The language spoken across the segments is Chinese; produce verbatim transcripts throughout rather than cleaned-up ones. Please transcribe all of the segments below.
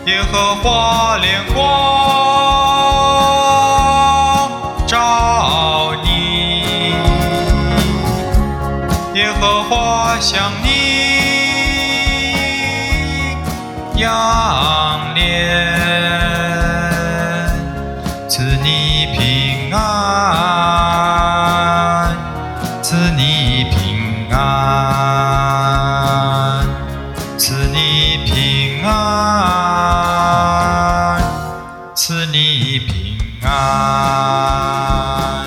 耶和华脸光照你，耶和华向你仰脸，赐你平安，赐你平安，赐你平安，赐你平安。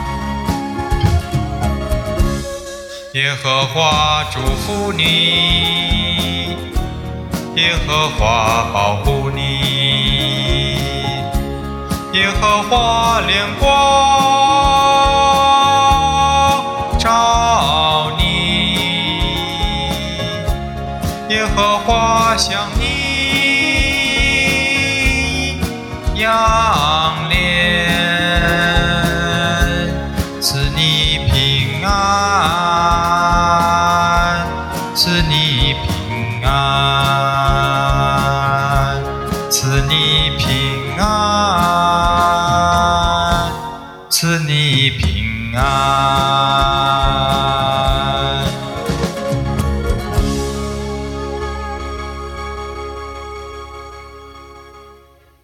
耶和华祝福你，耶和华保护你，耶和华脸光照你，耶和华向你仰脸，赐你平安，赐你平安，赐你平安，赐你平安。